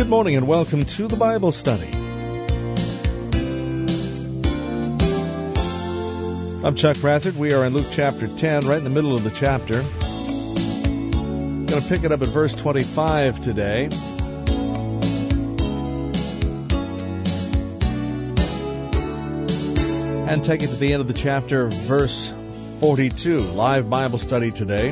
Good morning and welcome to the Bible Study. I'm Chuck Brathard. We are in Luke chapter 10, right in the middle of the chapter. I'm going to pick it up at verse 25 today. And take it to the end of the chapter, verse 42. Live Bible study today.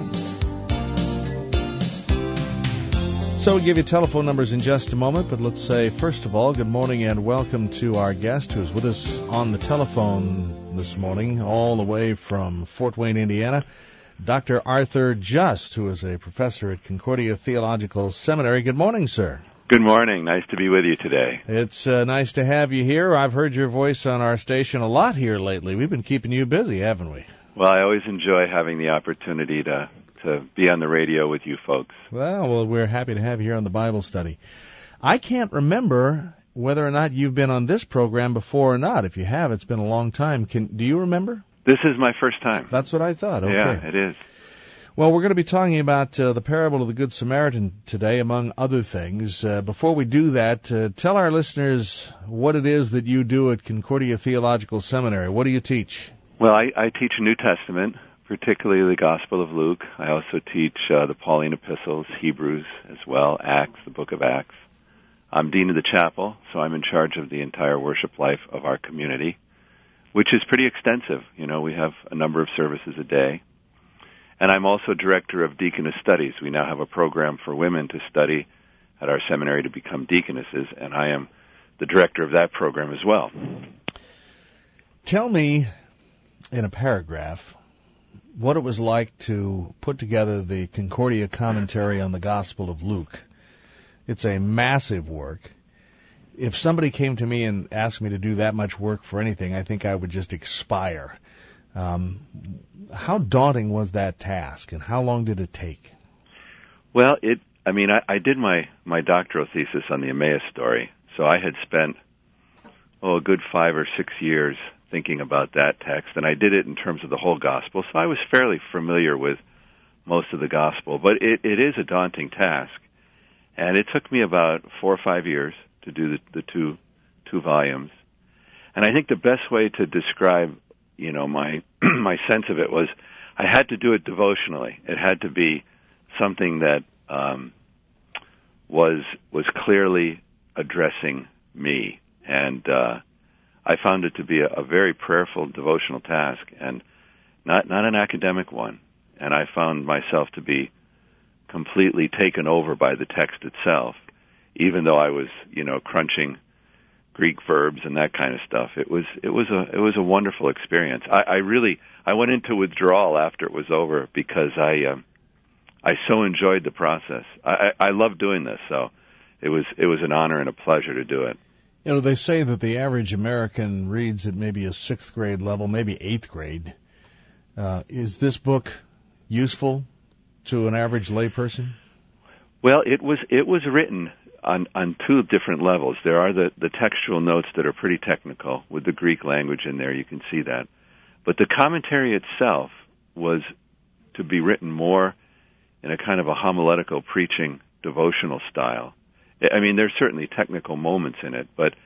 So we'll give you telephone numbers in just a moment, but let's say, first of all, good morning and welcome to our guest who's with us on the telephone this morning, all the way from Fort Wayne, Indiana, Dr. Arthur Just, who is a professor at Concordia Theological Seminary. Good morning, sir. Good morning. Nice to be with you today. It's nice to have you here. I've heard your voice on our station a lot here lately. We've been keeping you busy, haven't we? Well, I always enjoy having the opportunity to be on the radio with you folks. Well, we're happy to have you here on the Bible Study. I can't remember whether or not you've been on this program before or not. If you have, it's been a long time. Do you remember? This is my first time. That's what I thought. Okay. Yeah, it is. Well, we're going to be talking about the parable of the Good Samaritan today, among other things. Before we do that, tell our listeners what it is that you do at Concordia Theological Seminary. What do you teach? Well, I teach New Testament, particularly the Gospel of Luke. I also teach the Pauline epistles, Hebrews as well, Acts, the book of Acts. I'm dean of the chapel, so I'm in charge of the entire worship life of our community, which is pretty extensive. You know, we have a number of services a day. And I'm also director of deaconess studies. We now have a program for women to study at our seminary to become deaconesses, and I am the director of that program as well. Tell me, in a paragraph, what it was like to put together the Concordia commentary on the Gospel of Luke. It's a massive work. If somebody came to me and asked me to do that much work for anything, I think I would just expire. How daunting was that task, and how long did it take? Well, I did my doctoral thesis on the Emmaus story, so I had spent, a good 5 or 6 years thinking about that text, and I did it in terms of the whole gospel, so I was fairly familiar with most of the gospel, but it is a daunting task, and it took me about 4 or 5 years to do the two volumes, and I think the best way to describe my sense of it was I had to do it devotionally. It had to be something that was clearly addressing me, and I found it to be a very prayerful devotional task, and not an academic one. And I found myself to be completely taken over by the text itself, even though I was, crunching Greek verbs and that kind of stuff. It was a wonderful experience. I went into withdrawal after it was over because I so enjoyed the process. I love doing this, so it was an honor and a pleasure to do it. You know, they say that the average American reads at maybe a 6th grade level, maybe 8th grade. Is this book useful to an average layperson? Well, it was written on 2 different levels. There are the textual notes that are pretty technical with the Greek language in there. You can see that. But the commentary itself was to be written more in a kind of a homiletical preaching devotional style. I mean, there's certainly technical moments in it, but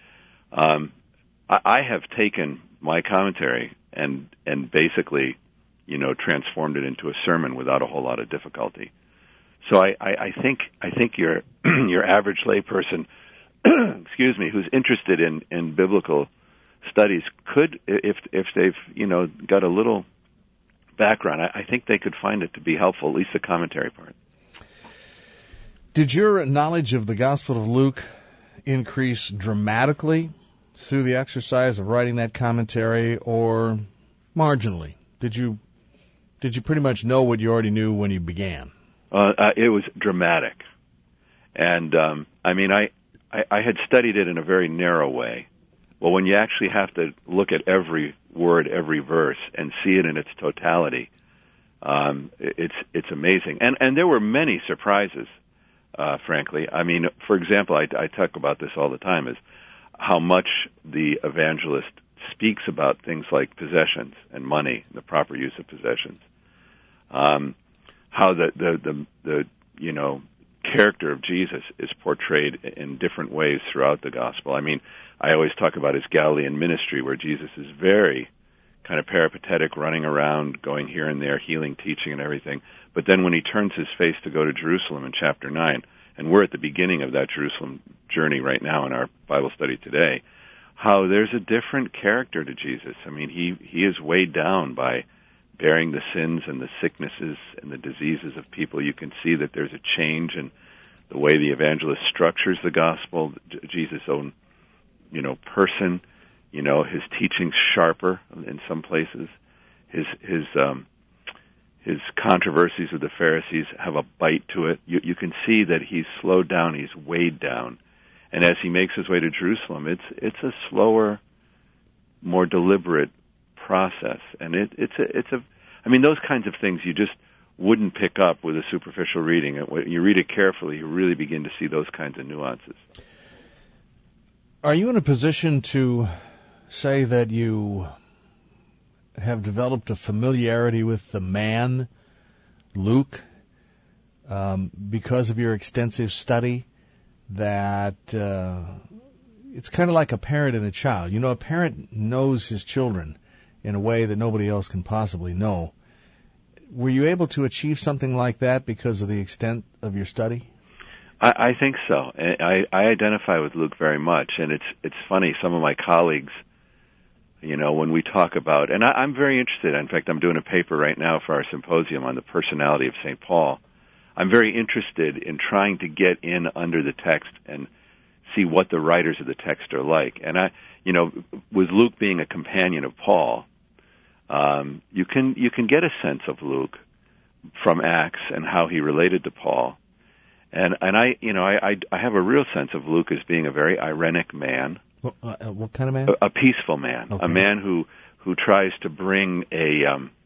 I have taken my commentary and basically, transformed it into a sermon without a whole lot of difficulty. So I think your average layperson, excuse me, who's interested in biblical studies could, if they've got a little background, I think they could find it to be helpful, at least the commentary part. Did your knowledge of the Gospel of Luke increase dramatically through the exercise of writing that commentary, or marginally? Did you pretty much know what you already knew when you began? It was dramatic. And, I had studied it in a very narrow way. Well, when you actually have to look at every word, every verse, and see it in its totality, it's amazing. And there were many surprises, frankly. I mean, for example, I talk about this all the time, is how much the evangelist speaks about things like possessions and money, the proper use of possessions. How the character of Jesus is portrayed in different ways throughout the gospel. I mean, I always talk about his Galilean ministry, where Jesus is very kind of peripatetic, running around, going here and there, healing, teaching, and everything. But then when he turns his face to go to Jerusalem in chapter 9, and we're at the beginning of that Jerusalem journey right now in our Bible study today, how there's a different character to Jesus. I mean, he is weighed down by bearing the sins and the sicknesses and the diseases of people. You can see that there's a change in the way the evangelist structures the gospel, Jesus' own, person. His teaching's sharper in some places. His controversies with the Pharisees have a bite to it. You can see that he's slowed down, he's weighed down. And as he makes his way to Jerusalem, it's a slower, more deliberate process. And those kinds of things you just wouldn't pick up with a superficial reading. When you read it carefully, you really begin to see those kinds of nuances. Are you in a position to say that you have developed a familiarity with the man, Luke, because of your extensive study, that it's kind of like a parent and a child? A parent knows his children in a way that nobody else can possibly know. Were you able to achieve something like that because of the extent of your study? I think so. I identify with Luke very much, and it's funny, some of my colleagues, when we talk about, and I'm very interested, in fact, I'm doing a paper right now for our symposium on the personality of St. Paul. I'm very interested in trying to get in under the text and see what the writers of the text are like. And with Luke being a companion of Paul, you can get a sense of Luke from Acts and how he related to Paul. And I have a real sense of Luke as being a very irenic man. What kind of man? A peaceful man. Okay. A man who tries to bring a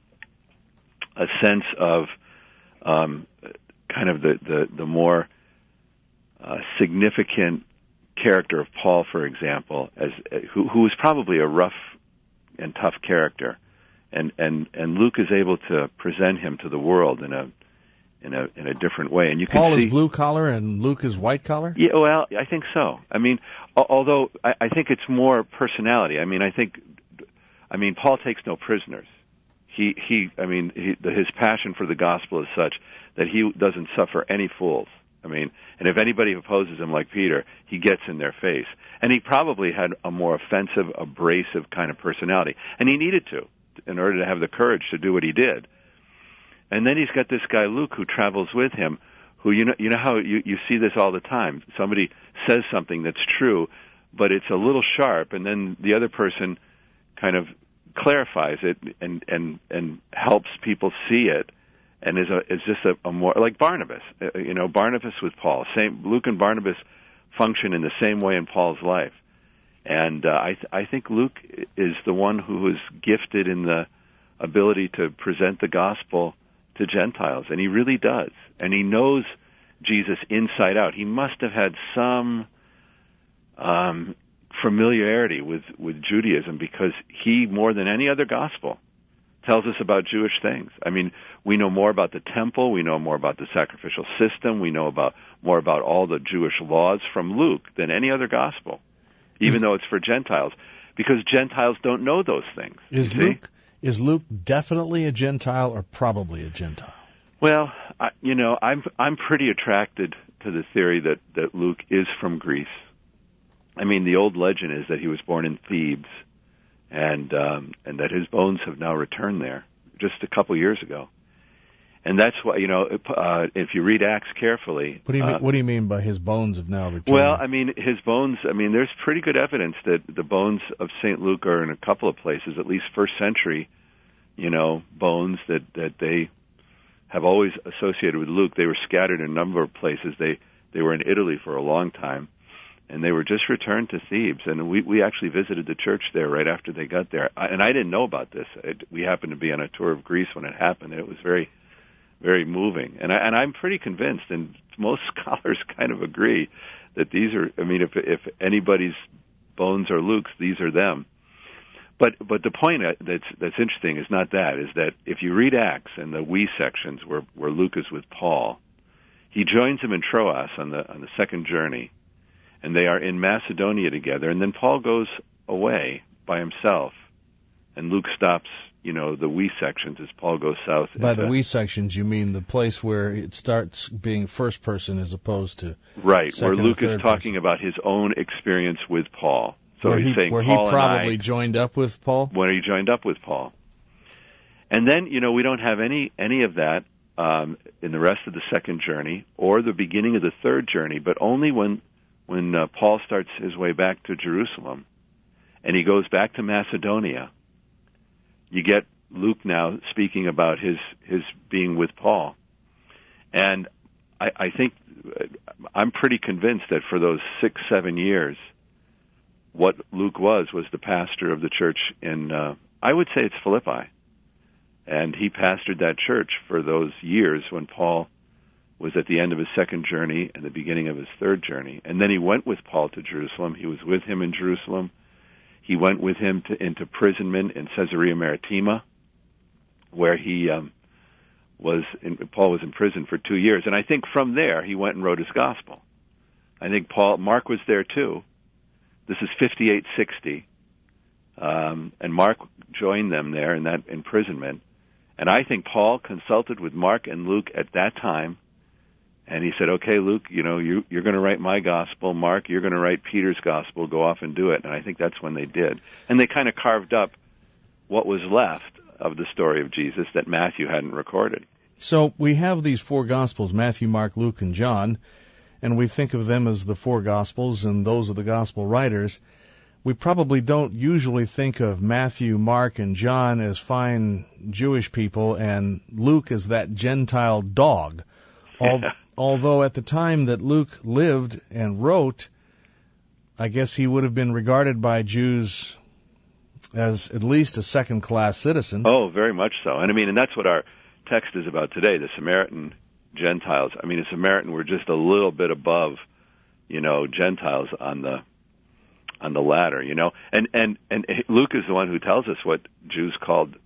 sense of kind of the more significant character of Paul, for example, as who is probably a rough and tough character, and Luke is able to present him to the world in a different way. And you can Paul see is blue collar and Luke is white collar? Yeah, well, I think so. I mean, although I think it's more personality. I mean, Paul takes no prisoners. His passion for the gospel is such that he doesn't suffer any fools. I mean, and if anybody opposes him like Peter, he gets in their face. And he probably had a more offensive, abrasive kind of personality. And he needed to, in order to have the courage to do what he did. And then he's got this guy, Luke, who travels with him, who, you know how you see this all the time. Somebody says something that's true, but it's a little sharp, and then the other person kind of clarifies it and helps people see it, and is just a more, like Barnabas. Barnabas with Paul. Luke and Barnabas function in the same way in Paul's life. And I think Luke is the one who is gifted in the ability to present the gospel to Gentiles, and he really does. And he knows Jesus inside out. He must have had some familiarity with Judaism, because he, more than any other gospel, tells us about Jewish things. I mean, we know more about the temple, we know more about the sacrificial system, we know more about all the Jewish laws from Luke than any other gospel, even though it's for Gentiles, because Gentiles don't know those things. Is Luke definitely a Gentile or probably a Gentile? Well, I'm pretty attracted to the theory that Luke is from Greece. I mean, the old legend is that he was born in Thebes, and that his bones have now returned there just a couple years ago. And that's why, if you read Acts carefully... What do you mean by his bones have now returned? Well, his bones, there's pretty good evidence that the bones of St. Luke are in a couple of places, at least first century, bones that they have always associated with Luke. They were scattered in a number of places. They were in Italy for a long time, and they were just returned to Thebes. And we actually visited the church there right after they got there. And I didn't know about this. We happened to be on a tour of Greece when it happened, and it was very, very moving. And I'm pretty convinced, and most scholars kind of agree, that these are, if anybody's bones are Luke's, these are them. But the point that's interesting is not that, is that if you read Acts and the we sections where Luke is with Paul, He joins him in Troas on the second journey, and they are in Macedonia together. And then Paul goes away by himself, and Luke stops, the we sections as Paul goes south. By the we sections, you mean the place where it starts being first person as opposed to right, where Luke is talking about his own experience with Paul. So where he's saying where Paul he probably joined up with Paul. When he joined up with Paul, and then we don't have any of that in the rest of the second journey or the beginning of the third journey, but only when Paul starts his way back to Jerusalem, and he goes back to Macedonia. You get Luke now speaking about his being with Paul. And I think I'm pretty convinced that for those 6-7 years, what Luke was the pastor of the church in, I would say it's Philippi. And he pastored that church for those years when Paul was at the end of his second journey and the beginning of his third journey. And then he went with Paul to Jerusalem. He was with him in Jerusalem. He went with him into imprisonment in Caesarea Maritima, where Paul was in prison for 2 years. And I think from there he went and wrote his gospel. I think Mark was there too. This is 58-60. And Mark joined them there in that imprisonment. And I think Paul consulted with Mark and Luke at that time, and he said, okay, Luke, you're going to write my gospel. Mark, you're going to write Peter's gospel. Go off and do it. And I think that's when they did. And they kind of carved up what was left of the story of Jesus that Matthew hadn't recorded. So we have these four gospels, Matthew, Mark, Luke, and John, and we think of them as the four gospels, and those are the gospel writers. We probably don't usually think of Matthew, Mark, and John as fine Jewish people, and Luke as that Gentile dog. Although at the time that Luke lived and wrote, I guess he would have been regarded by Jews as at least a second-class citizen. Oh, very much so. And that's what our text is about today, the Samaritan Gentiles. A Samaritan were just a little bit above, Gentiles on the ladder, And Luke is the one who tells us what Jews called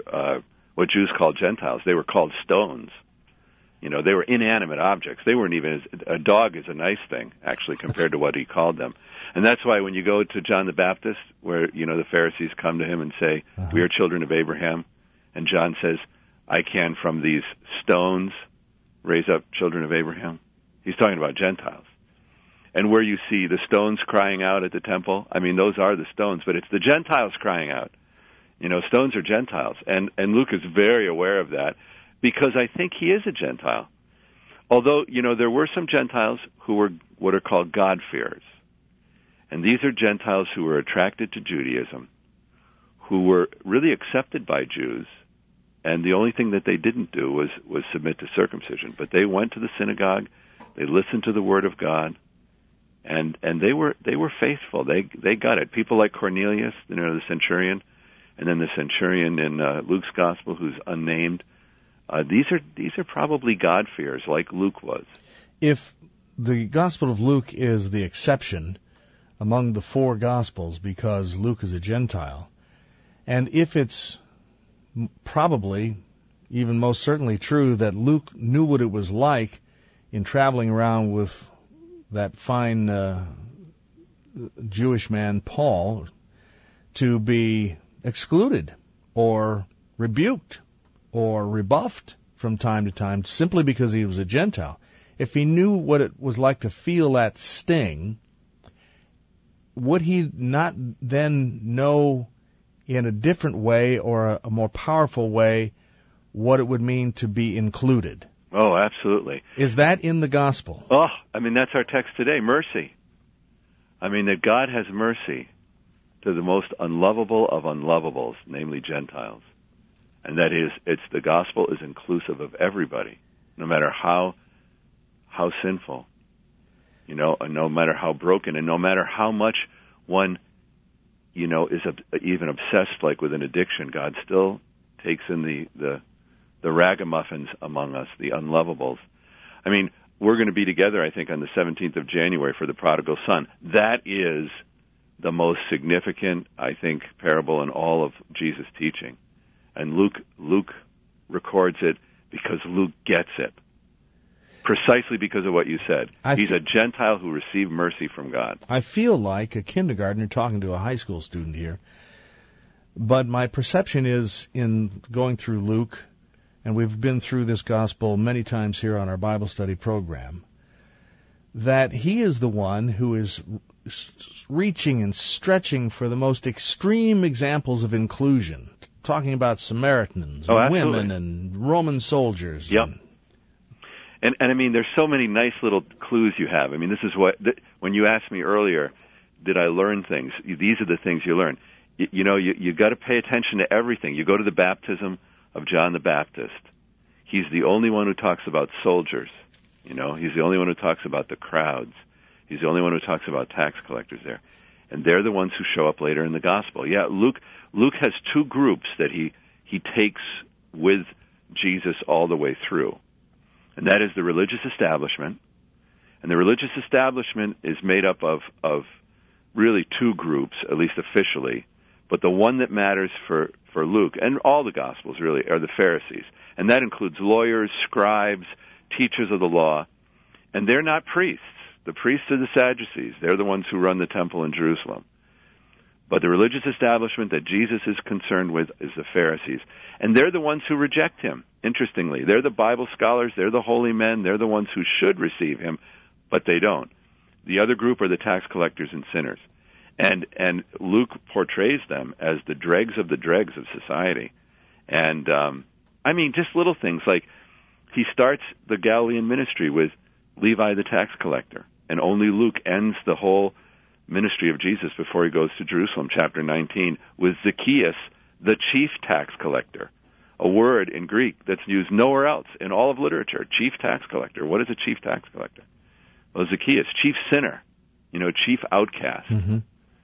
Gentiles. They were called stones. They were inanimate objects. They weren't even a dog is a nice thing, actually, compared to what he called them. And that's why when you go to John the Baptist, where, the Pharisees come to him and say, we are children of Abraham, and John says, I can from these stones raise up children of Abraham. He's talking about Gentiles. And where you see the stones crying out at the temple, those are the stones, but it's the Gentiles crying out. Stones are Gentiles. And Luke is very aware of that, because I think he is a Gentile. Although, there were some Gentiles who were what are called God-fearers. And these are Gentiles who were attracted to Judaism, who were really accepted by Jews, and the only thing that they didn't do was submit to circumcision. But they went to the synagogue, they listened to the Word of God, and they were faithful. They got it. People like Cornelius, the centurion, and then the centurion in Luke's gospel who's unnamed. These are probably God-fearers like Luke was. If the Gospel of Luke is the exception among the four Gospels because Luke is a Gentile, and if it's probably, even most certainly true, that Luke knew what it was like in traveling around with that fine Jewish man, Paul, to be excluded or rebuked or rebuffed from time to time simply because he was a Gentile. If he knew what it was like to feel that sting, would he not then know in a different way or a more powerful way what it would mean to be included? Oh, absolutely. Is that in the gospel? Oh, that's our text today, mercy. That God has mercy to the most unlovable of unlovables, namely Gentiles. And that is, the gospel is inclusive of everybody, no matter how sinful, and no matter how broken, and no matter how much one, is even obsessed, like with an addiction. God still takes in the ragamuffins among us, the unlovables. We're going to be together, I think, on the 17th of January for the prodigal son. That is the most significant, I think, parable in all of Jesus' teaching. And Luke records it because Luke gets it. Precisely because of what you said. He's a Gentile who received mercy from God. I feel like a kindergartner talking to a high school student here. But my perception is, in going through Luke, and we've been through this gospel many times here on our Bible study program, that he is the one who is reaching and stretching for the most extreme examples of inclusion, talking about Samaritans, and women, and Roman soldiers. Yep. And I mean, there's so many nice little clues you have. I mean, this is when you asked me earlier, did I learn things? These are the things you learn. You got to pay attention to everything. You go to the baptism of John the Baptist. He's the only one who talks about soldiers. He's the only one who talks about the crowds. He's the only one who talks about tax collectors there. And they're the ones who show up later in the gospel. Yeah, Luke has two groups that he takes with Jesus all the way through. And that is the religious establishment. And the religious establishment is made up of really two groups, at least officially. But the one that matters for Luke, and all the Gospels really, are the Pharisees. And that includes lawyers, scribes, teachers of the law. And they're not priests. The priests are the Sadducees. They're the ones who run the temple in Jerusalem. But the religious establishment that Jesus is concerned with is the Pharisees. And they're the ones who reject him, interestingly. They're the Bible scholars, they're the holy men, they're the ones who should receive him, but they don't. The other group are the tax collectors and sinners. And Luke portrays them as the dregs of society. And, just little things like he starts the Galilean ministry with Levi the tax collector. And only Luke ends the whole ministry of Jesus before he goes to Jerusalem, chapter 19, with Zacchaeus, the chief tax collector, a word in Greek that's used nowhere else in all of literature. Chief tax collector. What is a chief tax collector? Well, Zacchaeus, chief sinner, chief outcast. Mm-hmm.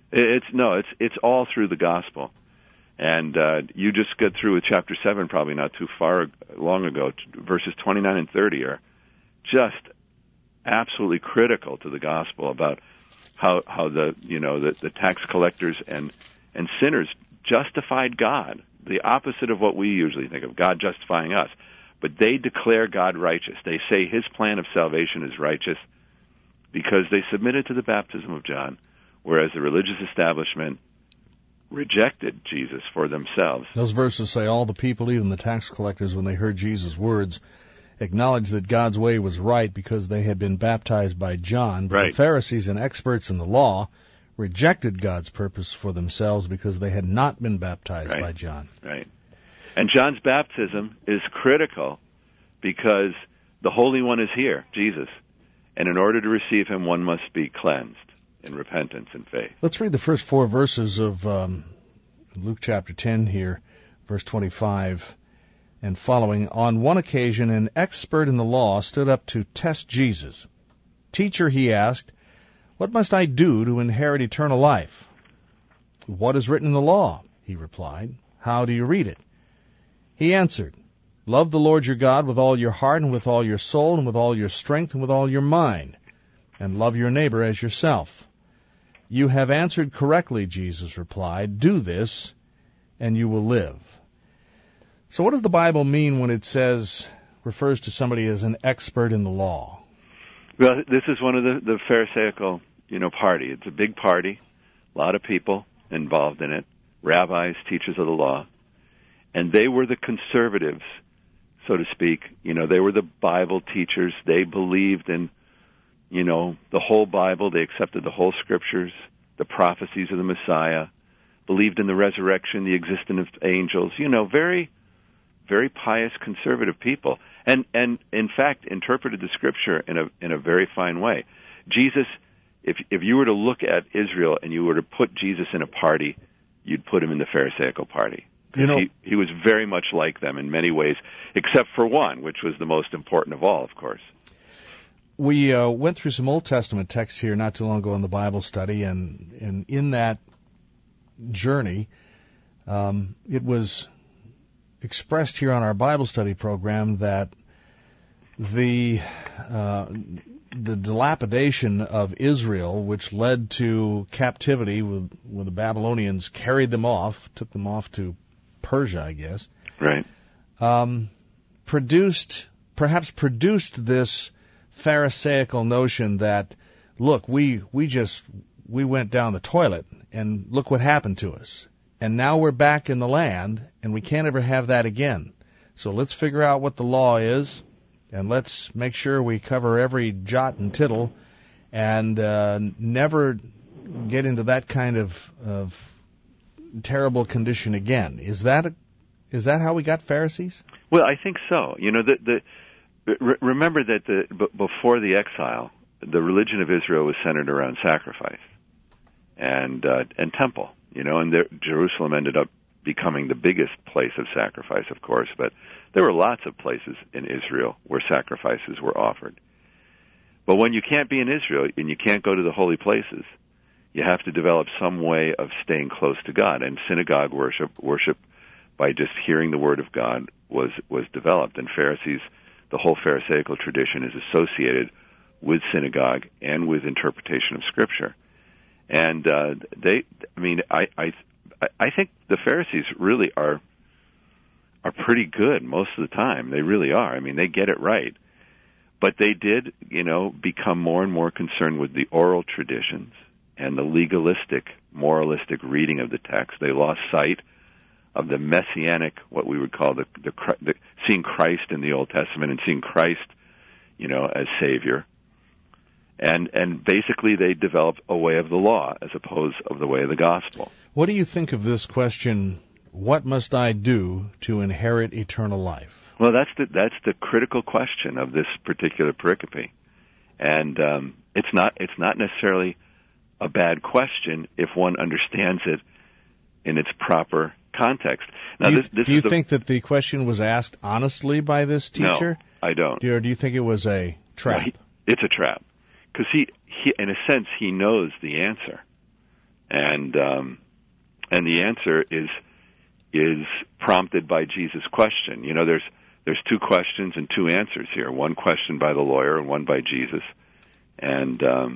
It's all through the gospel. And you just got through with chapter 7 probably not too long ago. Verses 29 and 30 are just absolutely critical to the gospel about how the tax collectors and sinners justified God, the opposite of what we usually think of, God justifying us. But they declare God righteous. They say his plan of salvation is righteous because they submitted to the baptism of John, whereas the religious establishment rejected Jesus for themselves. Those verses say all the people, even the tax collectors, when they heard Jesus' words, acknowledged that God's way was right because they had been baptized by John. But the Pharisees and experts in the law rejected God's purpose for themselves because they had not been baptized by John. Right. And John's baptism is critical because the Holy One is here, Jesus. And in order to receive him, one must be cleansed in repentance and faith. Let's read the first 4 verses of Luke chapter 10 here, verse 25 and following. On one occasion, an expert in the law stood up to test Jesus. "Teacher," he asked, "what must I do to inherit eternal life?" "What is written in the law?" he replied. "How do you read it?" He answered, "Love the Lord your God with all your heart and with all your soul and with all your strength and with all your mind, and love your neighbor as yourself." "You have answered correctly," Jesus replied. "Do this, and you will live." So what does the Bible mean when it refers to somebody as an expert in the law? Well, this is one of the Pharisaical, party. It's a big party, a lot of people involved in it, rabbis, teachers of the law, and they were the conservatives, so to speak. They were the Bible teachers. They believed in, the whole Bible. They accepted the whole Scriptures, the prophecies of the Messiah, believed in the resurrection, the existence of angels. Very, very pious, conservative people, and in fact interpreted the Scripture in a very fine way. Jesus, if you were to look at Israel and you were to put Jesus in a party, you'd put him in the Pharisaical party. He was very much like them in many ways, except for one, which was the most important of all, of course. We went through some Old Testament texts here not too long ago in the Bible study, and in that journey, it was expressed here on our Bible study program that the dilapidation of Israel, which led to captivity when the Babylonians carried them off, took them off to Persia, I guess, right, produced this Pharisaical notion that, look, we went down the toilet and look what happened to us. And now we're back in the land and we can't ever have that again. So let's figure out what the law is and let's make sure we cover every jot and tittle and never get into that kind of terrible condition again. Is that how we got Pharisees? Well, I think so. You know, remember that before the exile, the religion of Israel was centered around sacrifice and temple. You know, and Jerusalem ended up becoming the biggest place of sacrifice, of course. But there were lots of places in Israel where sacrifices were offered. But when you can't be in Israel and you can't go to the holy places, you have to develop some way of staying close to God. And synagogue worship by just hearing the word of God was developed. And Pharisees, the whole Pharisaical tradition is associated with synagogue and with interpretation of Scripture. And I think the Pharisees really are pretty good most of the time. They really are. I mean, they get it right. But they did, you know, become more and more concerned with the oral traditions and the legalistic, moralistic reading of the text. They lost sight of the messianic, what we would call the seeing Christ in the Old Testament and seeing Christ, you know, as Savior. And basically they developed a way of the law as opposed of the way of the gospel. What do you think of this question, what must I do to inherit eternal life? Well, that's the critical question of this particular pericope. And it's not necessarily a bad question if one understands it in its proper context. Now, do you think that the question was asked honestly by this teacher? No, I don't. Or do you think it was a trap? No, it's a trap. Because he, in a sense, he knows the answer, and the answer is prompted by Jesus' question. You know, there's two questions and two answers here. One question by the lawyer and one by Jesus, and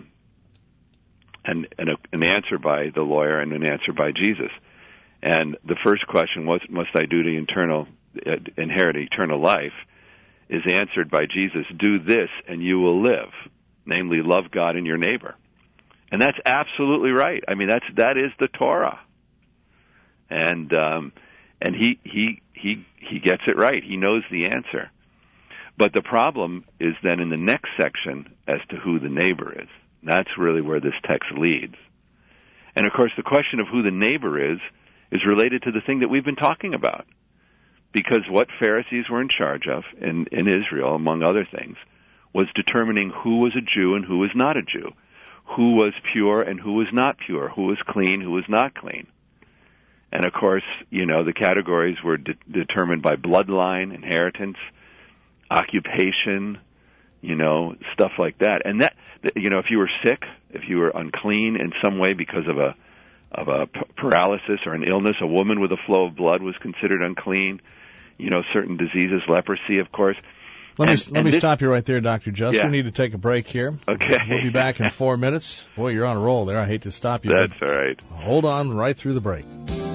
an answer by the lawyer and an answer by Jesus. And the first question, what must I do to inherit eternal life, is answered by Jesus. Do this and you will live. Namely, love God and your neighbor. And that's absolutely right. I mean, that is the Torah. And he gets it right. He knows the answer. But the problem is then in the next section as to who the neighbor is. And that's really where this text leads. And of course, the question of who the neighbor is related to the thing that we've been talking about. Because what Pharisees were in charge of in Israel, among other things, was determining who was a Jew and who was not a Jew, who was pure and who was not pure, who was clean, who was not clean. And of course, you know, the categories were determined by bloodline, inheritance, occupation, you know, stuff like that. And that, you know, if you were sick, if you were unclean in some way because of a paralysis or an illness, a woman with a flow of blood was considered unclean. You know, certain diseases, leprosy, of course. Let me stop you right there, Dr. Just. Yeah. We need to take a break here. Okay. We'll be back in 4 minutes. Boy, you're on a roll there. I hate to stop you. That's all right. Hold on right through the break.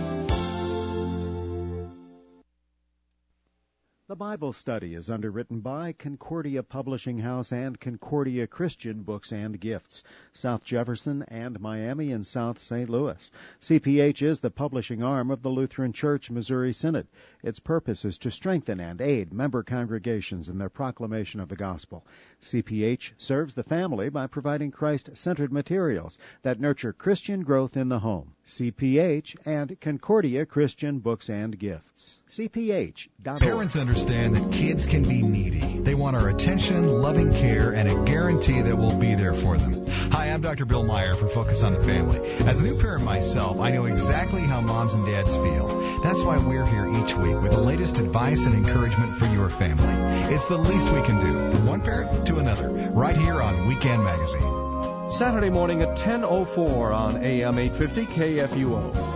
The Bible Study is underwritten by Concordia Publishing House and Concordia Christian Books and Gifts, South Jefferson and Miami and South St. Louis. CPH is the publishing arm of the Lutheran Church Missouri Synod. Its purpose is to strengthen and aid member congregations in their proclamation of the gospel. CPH serves the family by providing Christ-centered materials that nurture Christian growth in the home. CPH and Concordia Christian Books and Gifts. CPH.org. Parents understand that kids can be needy. They want our attention, loving care, and a guarantee that we'll be there for them. Hi, I'm Dr. Bill Meyer for Focus on the Family. As a new parent myself, I know exactly how moms and dads feel. That's why we're here each week with the latest advice and encouragement for your family. It's the least we can do, from one parent to another, right here on Weekend Magazine. Saturday morning at 10:04 on AM 850 KFUO.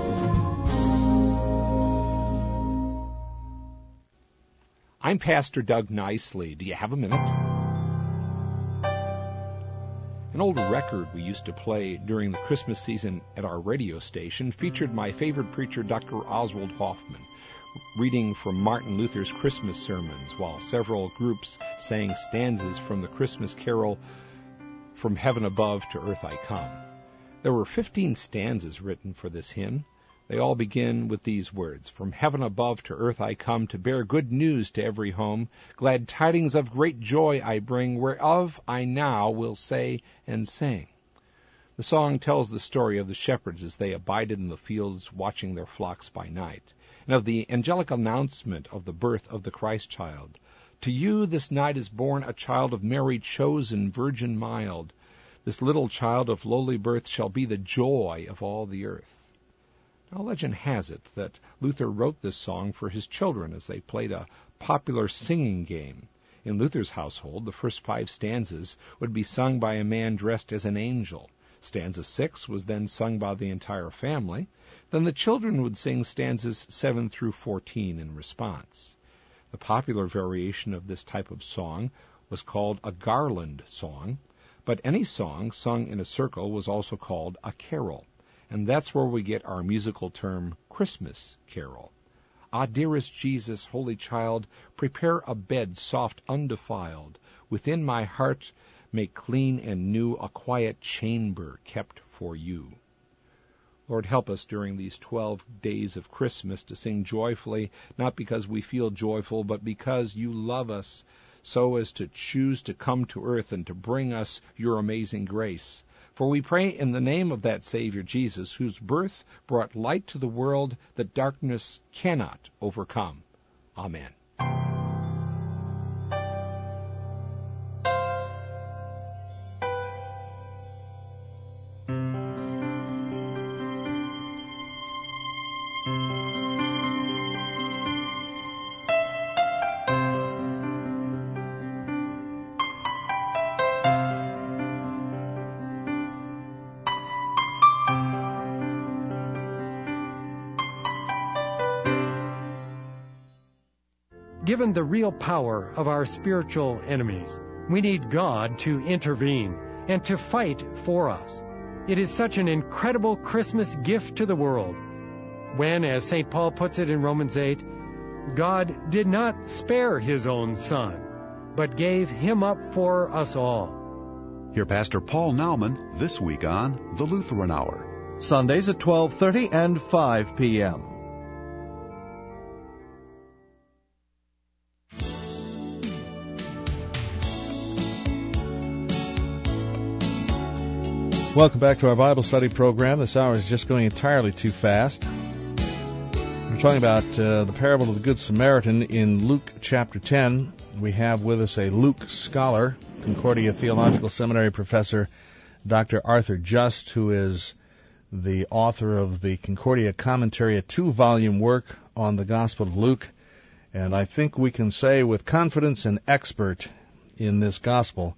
I'm Pastor Doug Nicely. Do you have a minute? An old record we used to play during the Christmas season at our radio station featured my favorite preacher, Dr. Oswald Hoffman, reading from Martin Luther's Christmas sermons, while several groups sang stanzas from the Christmas carol, From Heaven Above to Earth I Come. There were 15 stanzas written for this hymn. They all begin with these words: From heaven above to earth I come, to bear good news to every home. Glad tidings of great joy I bring, whereof I now will say and sing. The song tells the story of the shepherds as they abided in the fields watching their flocks by night, and of the angelic announcement of the birth of the Christ child. To you this night is born a child of Mary, chosen, virgin mild. This little child of lowly birth shall be the joy of all the earth. Now, legend has it that Luther wrote this song for his children as they played a popular singing game. In Luther's household, the first 5 stanzas would be sung by a man dressed as an angel. Stanza 6 was then sung by the entire family. Then the children would sing stanzas 7 through 14 in response. The popular variation of this type of song was called a garland song, but any song sung in a circle was also called a carol. And that's where we get our musical term Christmas carol. Ah, dearest Jesus, holy child, prepare a bed soft undefiled. Within my heart make clean and new a quiet chamber kept for you. Lord, help us during these 12 days of Christmas to sing joyfully, not because we feel joyful, but because you love us so as to choose to come to earth and to bring us your amazing grace. For we pray in the name of that Savior Jesus, whose birth brought light to the world that darkness cannot overcome. Amen. Given the real power of our spiritual enemies, we need God to intervene and to fight for us. It is such an incredible Christmas gift to the world when, as St. Paul puts it in Romans 8, God did not spare his own Son, but gave him up for us all. Hear Pastor Paul Nauman this week on The Lutheran Hour. Sundays at 12:30 and 5 p.m. Welcome back to our Bible study program. This hour is just going entirely too fast. We're talking about the parable of the Good Samaritan in Luke chapter 10. We have with us a Luke scholar, Concordia Theological Seminary professor, Dr. Arthur Just, who is the author of the Concordia Commentary, a 2-volume work on the Gospel of Luke. And I think we can say with confidence an expert in this Gospel.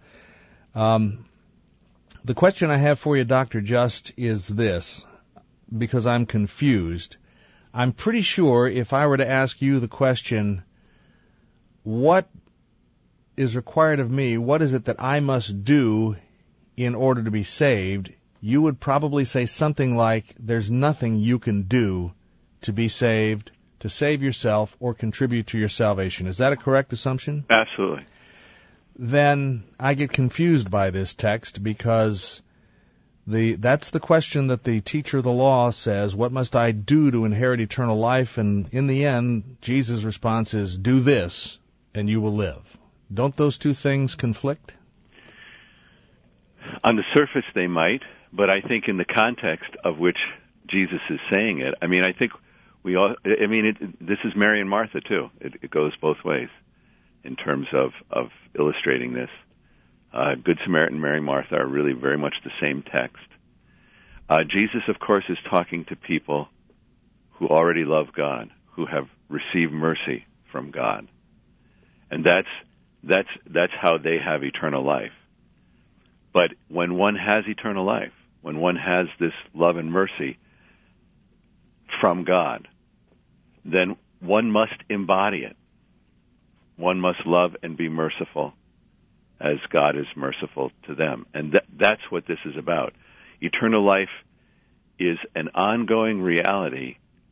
The question I have for you, Dr. Just, is this, because I'm confused. I'm pretty sure if I were to ask you the question, what is required of me, what is it that I must do in order to be saved, you would probably say something like, there's nothing you can do to be saved, to save yourself, or contribute to your salvation. Is that a correct assumption? Absolutely. Then I get confused by this text because that's the question that the teacher of the law says, what must I do to inherit eternal life? And in the end, Jesus' response is, do this, and you will live. Don't those two things conflict? On the surface, they might, but I think in the context of which Jesus is saying it, I think this is Mary and Martha, too. It goes both ways in terms of illustrating this. Good Samaritan, Mary, Martha are really very much the same text. Jesus, of course, is talking to people who already love God, who have received mercy from God. And that's how they have eternal life. But when one has eternal life, when one has this love and mercy from God, then one must embody it. One must love and be merciful as God is merciful to them. And that's what this is about. Eternal life is an ongoing reality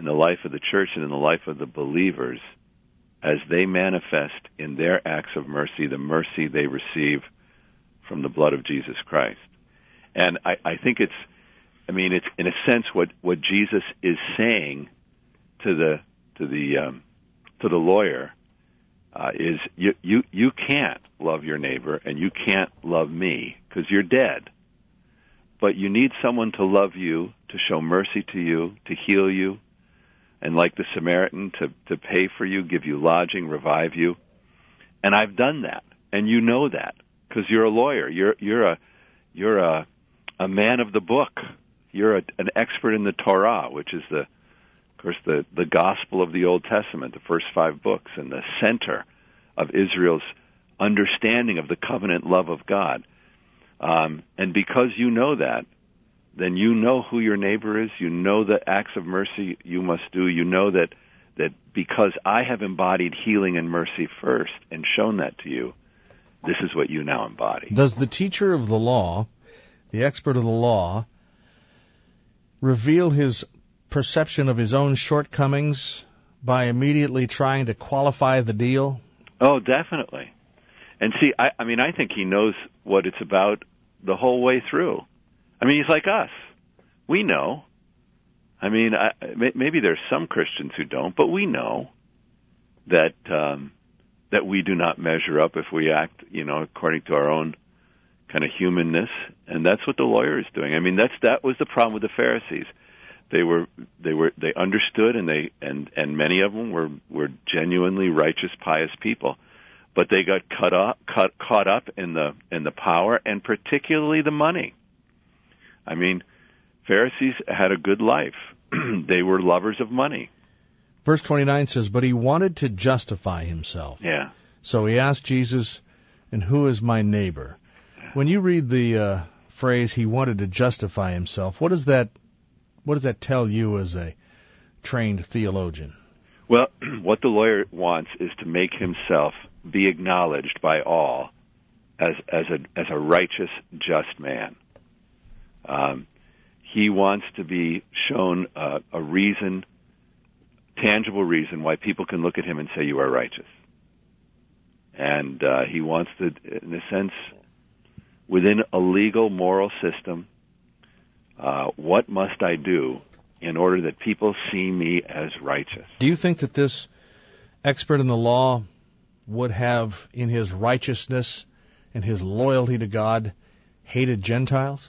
in the life of the church and in the life of the believers as they manifest in their acts of mercy the mercy they receive from the blood of Jesus Christ. And I think it's in a sense what Jesus is saying to the lawyer is you can't love your neighbor and you can't love me because you're dead. But you need someone to love you, to show mercy to you, to heal you, and like the Samaritan, to pay for you, give you lodging, revive you. And I've done that, and you know that because you're a lawyer. You're a man of the book. You're an expert in the Torah, which is of course, the gospel of the Old Testament, the first 5 books, and the center of Israel's understanding of the covenant love of God. And because you know that, then you know who your neighbor is. You know the acts of mercy you must do. You know that because I have embodied healing and mercy first and shown that to you, this is what you now embody. Does the teacher of the law, the expert of the law, reveal his perception of his own shortcomings by immediately trying to qualify the deal? Oh, definitely. And see, I think he knows what it's about the whole way through. I mean, he's like us. We know. I mean, maybe there's some Christians who don't, but we know that we do not measure up if we act, according to our own kind of humanness, and that's what the lawyer is doing. I mean, that was the problem with the Pharisees. They understood, and many of them were genuinely righteous, pious people, but they got caught up in the power and particularly the money. I mean, Pharisees had a good life. They were lovers of money. Verse 29 says, but he wanted to justify himself. Yeah. So he asked Jesus, and who is my neighbor? When you read the phrase, he wanted to justify himself, what does that tell you as a trained theologian? Well, what the lawyer wants is to make himself be acknowledged by all as a righteous, just man. He wants to be shown a reason, tangible reason, why people can look at him and say, you are righteous. And he wants to, in a sense, within a legal, moral system, what must I do in order that people see me as righteous? Do you think that this expert in the law would have, in his righteousness and his loyalty to God, hated Gentiles?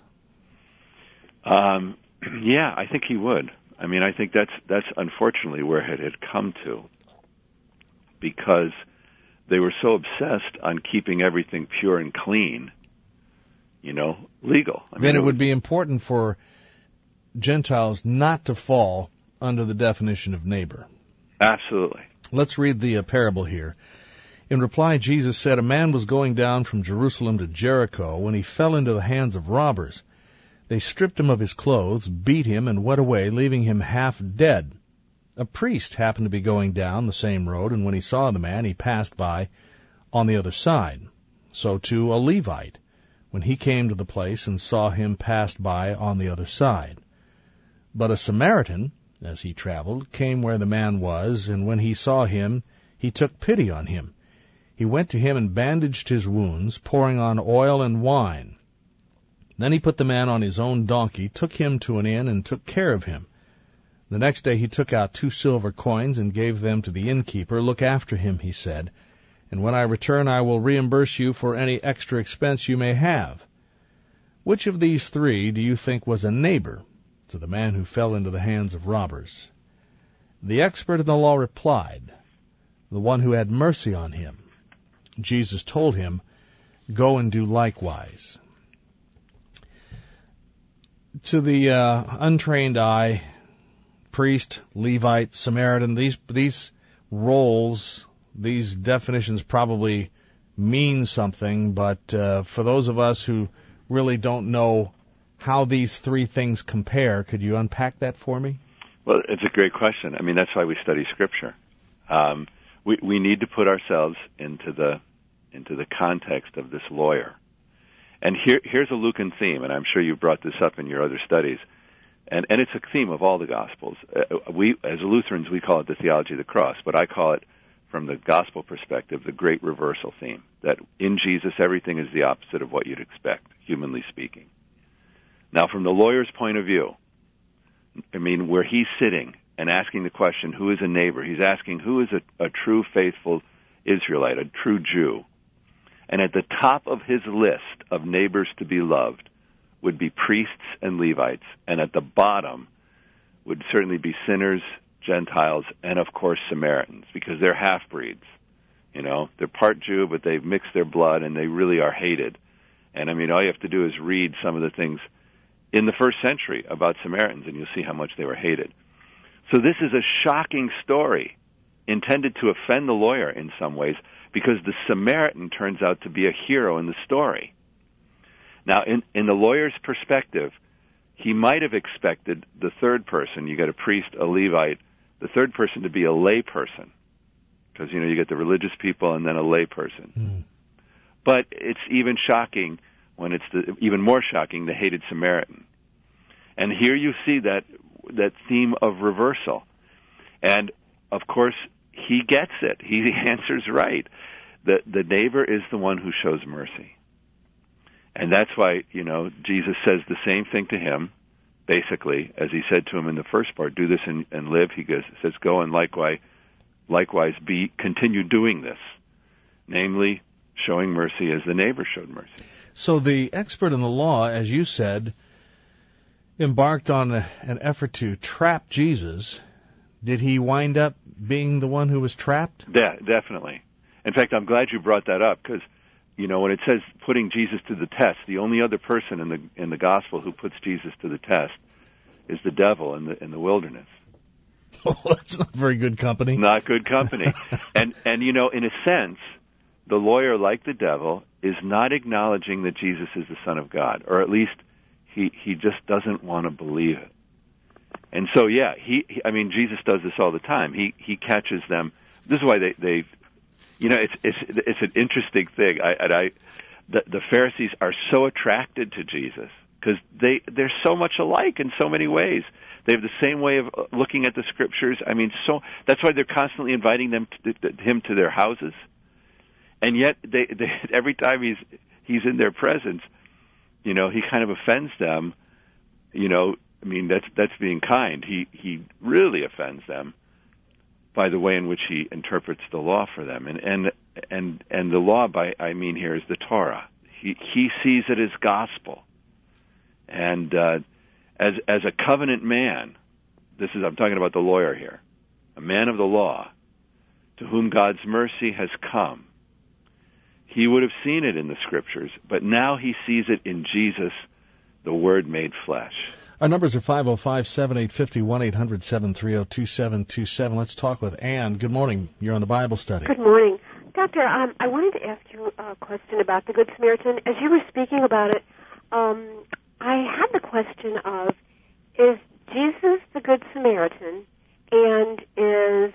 Yeah, I think he would. I mean, I think that's unfortunately where it had come to, because they were so obsessed on keeping everything pure and clean, legal. Then it would be important for Gentiles not to fall under the definition of neighbor. Absolutely. Let's read the parable here. In reply, Jesus said, a man was going down from Jerusalem to Jericho when he fell into the hands of robbers. They stripped him of his clothes, beat him, and went away, leaving him half dead. A priest happened to be going down the same road, and when he saw the man, he passed by on the other side. So, too, a Levite, when he came to the place and saw him, passed by on the other side. But a Samaritan, as he traveled, came where the man was, and when he saw him, he took pity on him. He went to him and bandaged his wounds, pouring on oil and wine. Then he put the man on his own donkey, took him to an inn, and took care of him. The next day he took out 2 silver coins and gave them to the innkeeper. Look after him, he said, and when I return I will reimburse you for any extra expense you may have. Which of these 3 do you think was a neighbor to the man who fell into the hands of robbers? The expert in the law replied, the one who had mercy on him. Jesus told him, go and do likewise. To the untrained eye, priest, Levite, Samaritan, these roles, these definitions probably mean something, but for those of us who really don't know how these 3 things compare, could you unpack that for me? Well, it's a great question. I mean, that's why we study Scripture. We need to put ourselves into the context of this lawyer. And here's a Lucan theme, and I'm sure you brought this up in your other studies. And it's a theme of all the Gospels. We, as Lutherans, we call it the theology of the cross, but I call it, from the Gospel perspective, the great reversal theme, that in Jesus everything is the opposite of what you'd expect, humanly speaking. Now, from the lawyer's point of view, I mean, where he's sitting and asking the question, who is a neighbor? He's asking, who is a true, faithful Israelite, a true Jew? And at the top of his list of neighbors to be loved would be priests and Levites, and at the bottom would certainly be sinners, Gentiles, and of course Samaritans, because they're half-breeds. You know, they're part Jew, but they've mixed their blood, and they really are hated. And I mean, all you have to do is read some of the things in the first century about Samaritans, and you'll see how much they were hated. So this is a shocking story intended to offend the lawyer in some ways, because the Samaritan turns out to be a hero in the story. Now, in the lawyer's perspective, he might have expected the third person, you got a priest, a Levite, the third person to be a lay person, because, you know, you get the religious people and then a lay person. Mm. But it's even shocking when it's even more shocking, the hated Samaritan. And here you see that theme of reversal. And, of course, he gets it. He answers right. The neighbor is the one who shows mercy. And that's why, you know, Jesus says the same thing to him, basically, as he said to him in the first part, do this and live. He says, go and likewise continue doing this, namely showing mercy as the neighbor showed mercy. So the expert in the law, as you said, embarked on an effort to trap Jesus. Did he wind up being the one who was trapped? Yeah, definitely. In fact, I'm glad you brought that up, because, you know, when it says putting Jesus to the test, the only other person in the gospel who puts Jesus to the test is the devil in the wilderness. Oh, that's not very good company. Not good company. and you know, in a sense, the lawyer, like the devil, is not acknowledging that Jesus is the Son of God, or at least he just doesn't want to believe it. And so, yeah, I mean, Jesus does this all the time. He catches them. This is why they you know, it's an interesting thing. The Pharisees are so attracted to Jesus because they're so much alike in so many ways. They have the same way of looking at the Scriptures. I mean, so that's why they're constantly inviting him to their houses. And yet, they every time he's in their presence, you know, he kind of offends them. You know, I mean, that's being kind. He really offends them by the way in which he interprets the law for them. And the law, I mean here, is the Torah. He sees it as gospel. And as a covenant man, I'm talking about the lawyer here, a man of the law, to whom God's mercy has come. He would have seen it in the Scriptures, but now he sees it in Jesus, the Word made flesh. Our numbers are 505-7850, 1-800-730-2727. Let's talk with Ann. Good morning. You're on the Bible study. Good morning. Doctor, I wanted to ask you a question about the Good Samaritan. As you were speaking about it, I had the question of, is Jesus the Good Samaritan, and is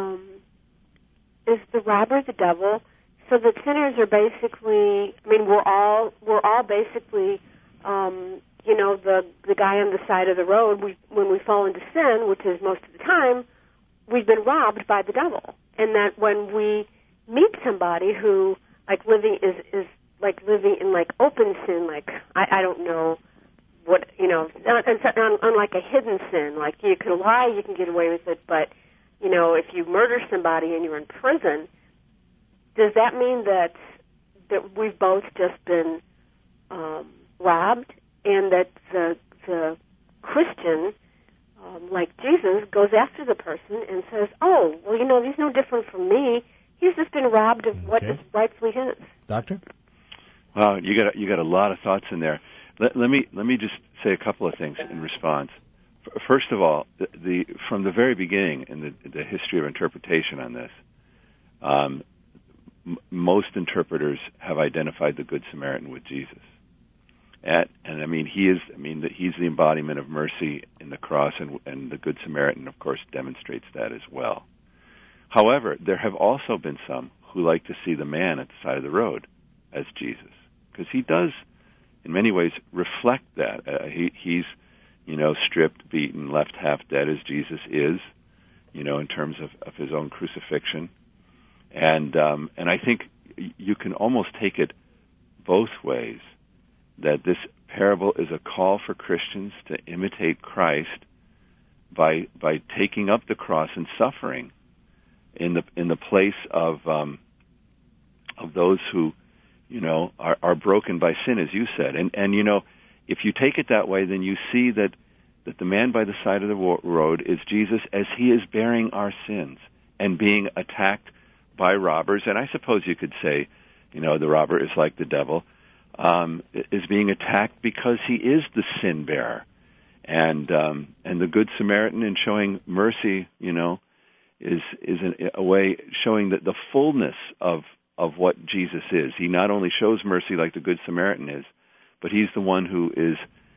the robber the devil? So that sinners are basically, I mean, we're all basically, you know, the guy on the side of the road. When we fall into sin, which is most of the time, we've been robbed by the devil. And that when we meet somebody who like living is like living in like open sin, like I don't know what, you know, unlike a hidden sin, like you can lie, you can get away with it, but you know, if you murder somebody and you're in prison, does that mean that we've both just been robbed, and that the Christian, like Jesus, goes after the person and says, "Oh, well, you know, he's no different from me. He's just been robbed of what is rightfully his." Doctor? Wow, you got a lot of thoughts in there. Let me just say a couple of things in response. First of all, from the very beginning in the history of interpretation on this, most interpreters have identified the Good Samaritan with Jesus. And I mean, he's the embodiment of mercy in the cross, and the Good Samaritan, of course, demonstrates that as well. However, there have also been some who like to see the man at the side of the road as Jesus, because he does, in many ways, reflect that. stripped, beaten, left half dead as Jesus is, in terms of his own crucifixion. And I think you can almost take it both ways, that this parable is a call for Christians to imitate Christ by taking up the cross and suffering in the place of those who, are broken by sin, as you said. And if you take it that way, then you see that the man by the side of the road is Jesus as he is bearing our sins and being attacked by robbers. And I suppose you could say, the robber is like the devil, is being attacked because he is the sin bearer. And the Good Samaritan, in showing mercy, is a way showing that the fullness of what Jesus is. He not only shows mercy like the Good Samaritan is, but he's the one who is,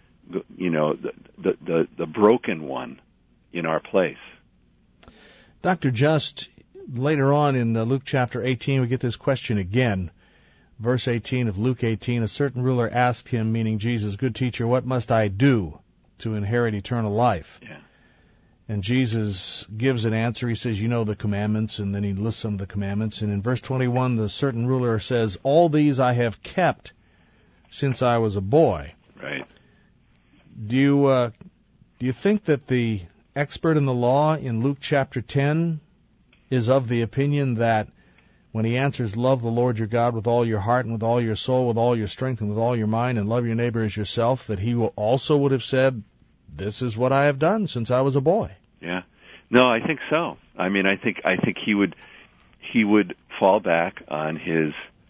the broken one in our place. Dr. Just, later on in Luke chapter 18, we get this question again. Verse 18 of Luke 18, a certain ruler asked him, meaning Jesus, "Good teacher, what must I do to inherit eternal life?" Yeah. And Jesus gives an answer. He says, "You know the commandments," and then he lists some of the commandments. And in verse 21, the certain ruler says, "All these I have kept since I was a boy." Right. Do you think that the expert in the law in Luke chapter 10 is of the opinion that when he answers, "Love the Lord your God with all your heart and with all your soul, with all your strength and with all your mind, and love your neighbor as yourself," that he also would have said, "This is what I have done since I was a boy"? Yeah. No, I think so. I mean, I think he would fall back on his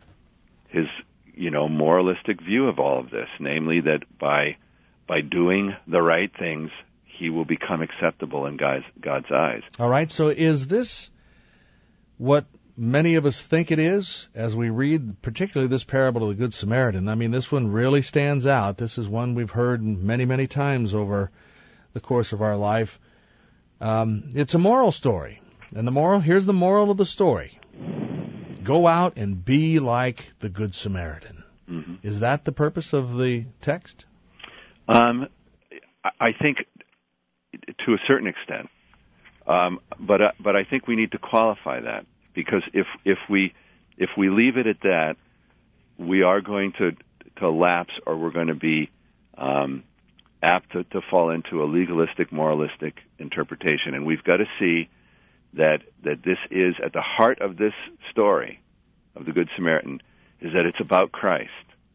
moralistic view of all of this, namely that by doing the right things, he will become acceptable in God's eyes. All right. So is this what many of us think it is as we read particularly this parable of the Good Samaritan? I mean, this one really stands out. This is one we've heard many, many times over the course of our life. It's a moral story. And here's the moral of the story. Go out and be like the Good Samaritan. Mm-hmm. Is that the purpose of the text? I think to a certain extent. But I think we need to qualify that. Because if we leave it at that, we are going to lapse, or we're going to be apt to fall into a legalistic, moralistic interpretation. And we've got to see that this is at the heart of this story of the Good Samaritan, is that it's about Christ,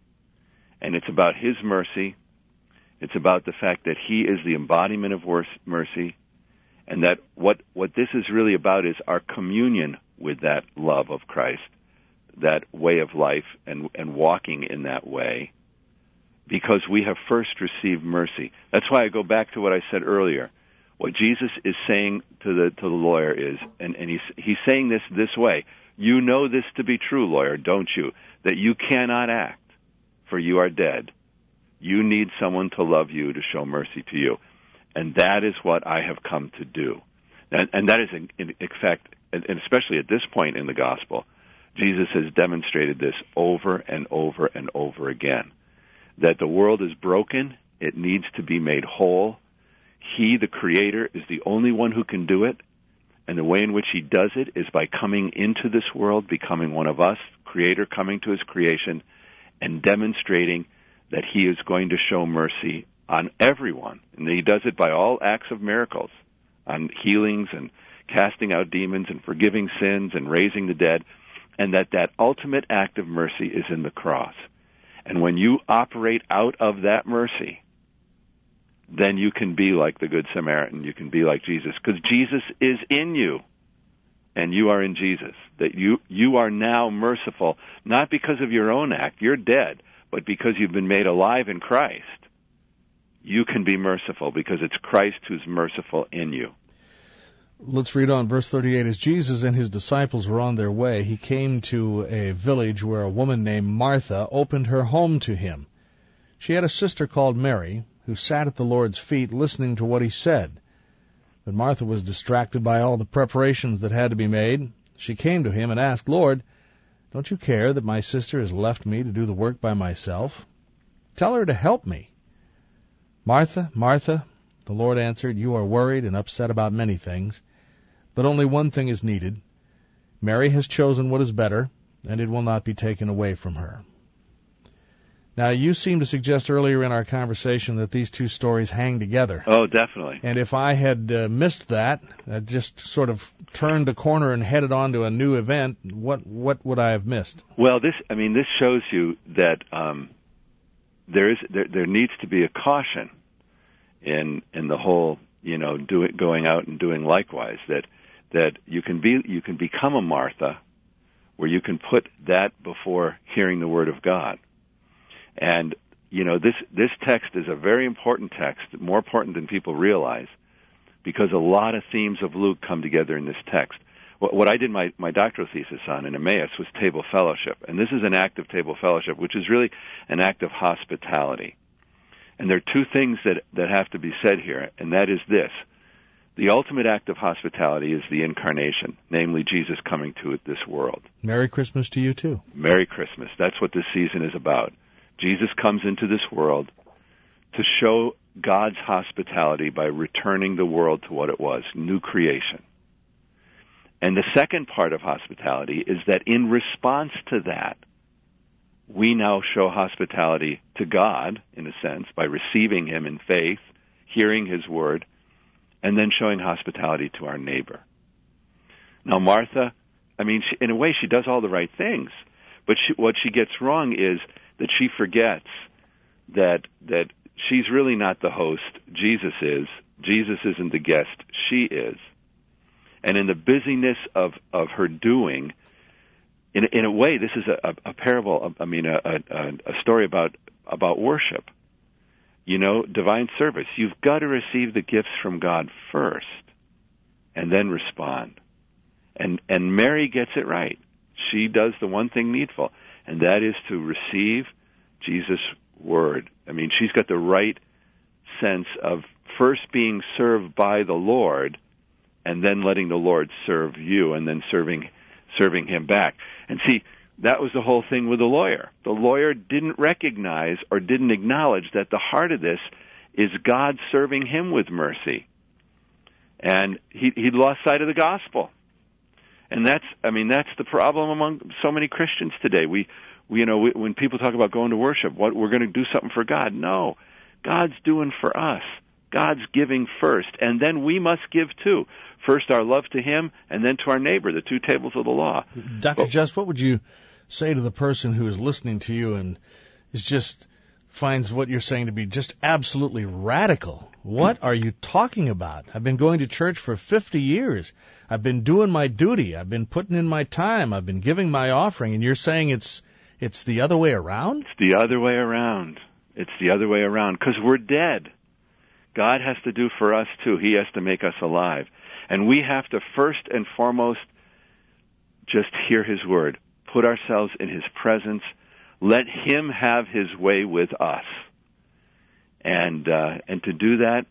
and it's about His mercy. It's about the fact that He is the embodiment of mercy, and that what this is really about is our communion with that love of Christ, that way of life, and walking in that way, because we have first received mercy. That's why I go back to what I said earlier. What Jesus is saying to the lawyer is, and he's saying this way, "You know this to be true, lawyer, don't you? That you cannot act, for you are dead. You need someone to love you, to show mercy to you. And that is what I have come to do." And that is, in fact, and especially at this point in the gospel, Jesus has demonstrated this over and over and over again, that the world is broken, it needs to be made whole. He, the Creator, is the only one who can do it, and the way in which He does it is by coming into this world, becoming one of us, Creator coming to His creation, and demonstrating that He is going to show mercy on everyone. And He does it by all acts of miracles, on healings and casting out demons and forgiving sins and raising the dead, and that ultimate act of mercy is in the cross. And when you operate out of that mercy, then you can be like the Good Samaritan. You can be like Jesus, because Jesus is in you, and you are in Jesus. That you are now merciful, not because of your own act, you're dead, but because you've been made alive in Christ. You can be merciful because it's Christ who's merciful in you. Let's read on, verse 38. As Jesus and His disciples were on their way, He came to a village where a woman named Martha opened her home to Him. She had a sister called Mary, who sat at the Lord's feet listening to what He said. But Martha was distracted by all the preparations that had to be made. She came to Him and asked, "Lord, don't you care that my sister has left me to do the work by myself? Tell her to help me." "Martha, Martha," The Lord answered, "You are worried and upset about many things, but only one thing is needed. Mary has chosen what is better, and it will not be taken away from her." Now, you seemed to suggest earlier in our conversation that these two stories hang together. Oh, definitely. And if I had missed that, just sort of turned the corner and headed on to a new event, what would I have missed? Well, this shows you that there needs to be a caution in the whole, going out and doing likewise. That you can become a Martha, where you can put that before hearing the Word of God. And, this text is a very important text, more important than people realize, because a lot of themes of Luke come together in this text. What I did my doctoral thesis on in Emmaus was table fellowship. And this is an act of table fellowship, which is really an act of hospitality. And there are two things that have to be said here, and that is this. The ultimate act of hospitality is the incarnation, namely Jesus coming to this world. Merry Christmas to you, too. Merry Christmas. That's what this season is about. Jesus comes into this world to show God's hospitality by returning the world to what it was, new creation. And the second part of hospitality is that in response to that, we now show hospitality to God, in a sense, by receiving Him in faith, hearing His word, and then showing hospitality to our neighbor. Now, Martha, in a way, she does all the right things, but what she gets wrong is that she forgets that she's really not the host. Jesus is. Jesus isn't the guest. She is. And in the busyness of her doing, in a way, this is a parable. A story about worship. Divine service. You've got to receive the gifts from God first, and then respond. And Mary gets it right. She does the one thing needful, and that is to receive Jesus' word. She's got the right sense of first being served by the Lord, and then letting the Lord serve you, and then serving Him back. And see, that was the whole thing with the lawyer. The lawyer didn't recognize or didn't acknowledge that the heart of this is God serving him with mercy. And he'd lost sight of the gospel. And that's the problem among so many Christians today. When people talk about going to worship, we're going to do something for God. No, God's doing for us. God's giving first, and then we must give too. First our love to Him, and then to our neighbor, the two tables of the law. Dr. Just, what would you say to the person who is listening to you and finds what you're saying to be just absolutely radical? What are you talking about? I've been going to church for 50 years. I've been doing my duty. I've been putting in my time. I've been giving my offering, and you're saying it's the other way around? It's the other way around. It's the other way around, because we're dead. God has to do for us, too. He has to make us alive. And we have to first and foremost just hear His word, put ourselves in His presence, let Him have His way with us. And to do that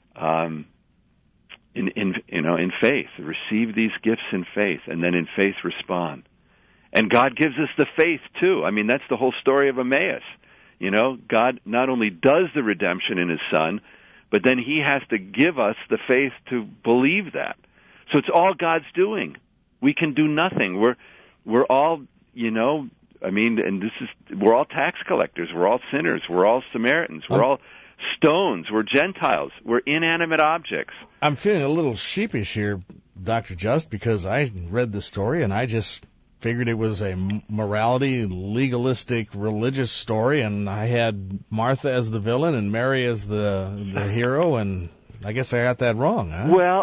in faith, receive these gifts in faith, and then in faith respond. And God gives us the faith, too. That's the whole story of Emmaus. God not only does the redemption in His Son, but then He has to give us the faith to believe that. So it's all God's doing. We can do nothing. We're all, we're all tax collectors. We're all sinners. We're all Samaritans. We're all stones. We're Gentiles. We're inanimate objects. I'm feeling a little sheepish here, Dr. Just, because I read the story and I just figured it was a morality, legalistic, religious story, and I had Martha as the villain and Mary as the hero, and I guess I got that wrong, huh? Well,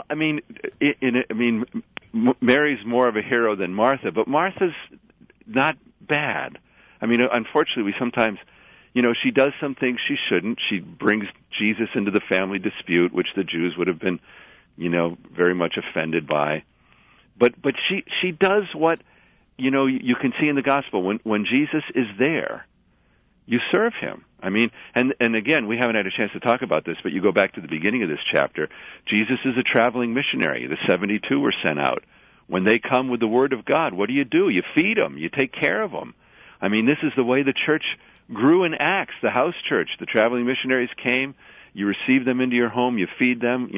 Mary's more of a hero than Martha, but Martha's not bad. Unfortunately, we sometimes, she does some things she shouldn't. She brings Jesus into the family dispute, which the Jews would have been, very much offended by. But she does what, you can see in the gospel. When Jesus is there, you serve Him. And again, we haven't had a chance to talk about this, but you go back to the beginning of this chapter. Jesus is a traveling missionary. The 72 were sent out. When they come with the Word of God, what do? You feed them. You take care of them. This is the way the church grew in Acts, the house church. The traveling missionaries came. You receive them into your home. You feed them.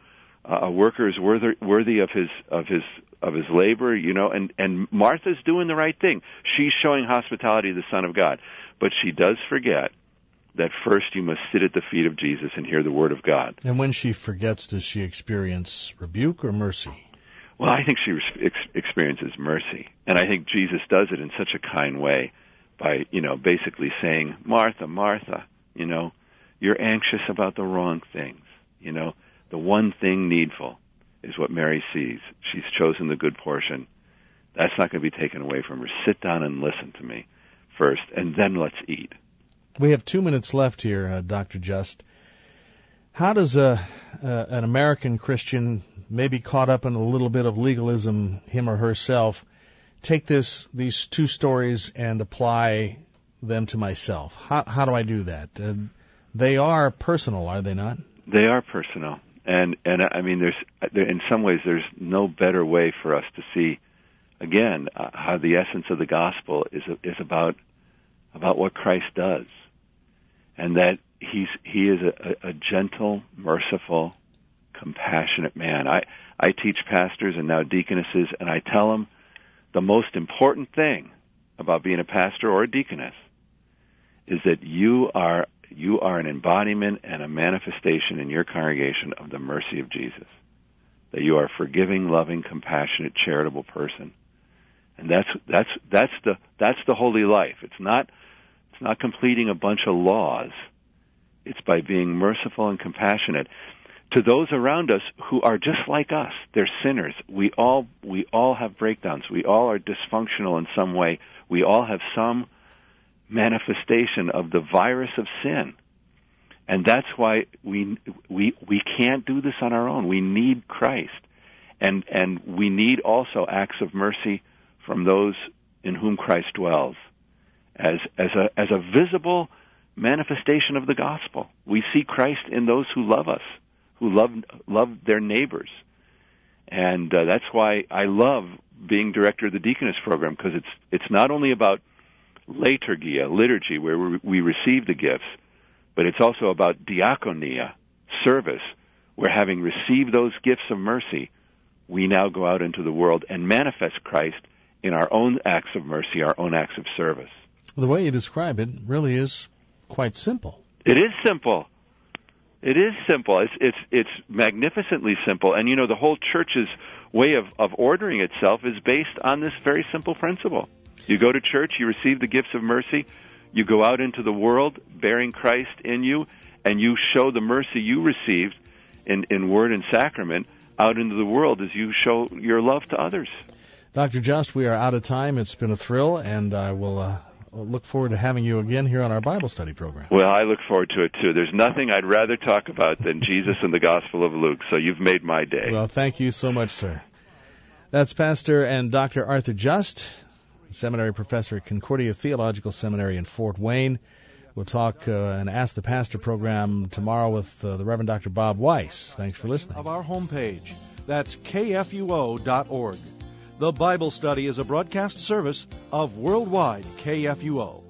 A worker is worthy of his labor. And Martha's doing the right thing. She's showing hospitality to the Son of God, but she does forget that first you must sit at the feet of Jesus and hear the Word of God. And when she forgets, does she experience rebuke or mercy? Well, I think she experiences mercy, and I think Jesus does it in such a kind way by, basically saying, Martha, Martha, you're anxious about the wrong things. The one thing needful is what Mary sees. She's chosen the good portion. That's not going to be taken away from her. Sit down and listen to me first, and then let's eat. We have 2 minutes left here, Dr. Just. How does an American Christian, maybe caught up in a little bit of legalism, him or herself, take these two stories and apply them to myself? How do I do that? They are personal, are they not? They are personal, and I mean, in some ways, there's no better way for us to see, again, how the essence of the gospel is about what Christ does. And that he is a gentle, merciful, compassionate man. I teach pastors and now deaconesses, and I tell them the most important thing about being a pastor or a deaconess is that you are an embodiment and a manifestation in your congregation of the mercy of Jesus. That you are a forgiving, loving, compassionate, charitable person, and that's the holy life. It's not completing a bunch of laws. It's by being merciful and compassionate to those around us who are just like us. They're sinners. We all have breakdowns. We all are dysfunctional in some way. We all have some manifestation of the virus of sin. And that's why we can't do this on our own. We need Christ. And we need also acts of mercy from those in whom Christ dwells. As a visible manifestation of the gospel. We see Christ in those who love us, who love their neighbors. And that's why I love being director of the deaconess program, because it's not only about liturgy, where we receive the gifts, but it's also about diakonia, service, where having received those gifts of mercy, we now go out into the world and manifest Christ in our own acts of mercy, our own acts of service. The way you describe it really is quite simple. It is simple. It is simple. It's magnificently simple. And, the whole church's way of ordering itself is based on this very simple principle. You go to church, you receive the gifts of mercy, you go out into the world bearing Christ in you, and you show the mercy you received in word and sacrament out into the world as you show your love to others. Dr. Just, we are out of time. It's been a thrill, and I will look forward to having you again here on our Bible study program. Well, I look forward to it, too. There's nothing I'd rather talk about than Jesus and the Gospel of Luke, so you've made my day. Well, thank you so much, sir. That's Pastor and Dr. Arthur Just, seminary professor at Concordia Theological Seminary in Fort Wayne. We'll talk and Ask the Pastor program tomorrow with the Reverend Dr. Bob Weiss. Thanks for listening. Of our homepage. That's kfuo.org. The Bible Study is a broadcast service of Worldwide KFUO.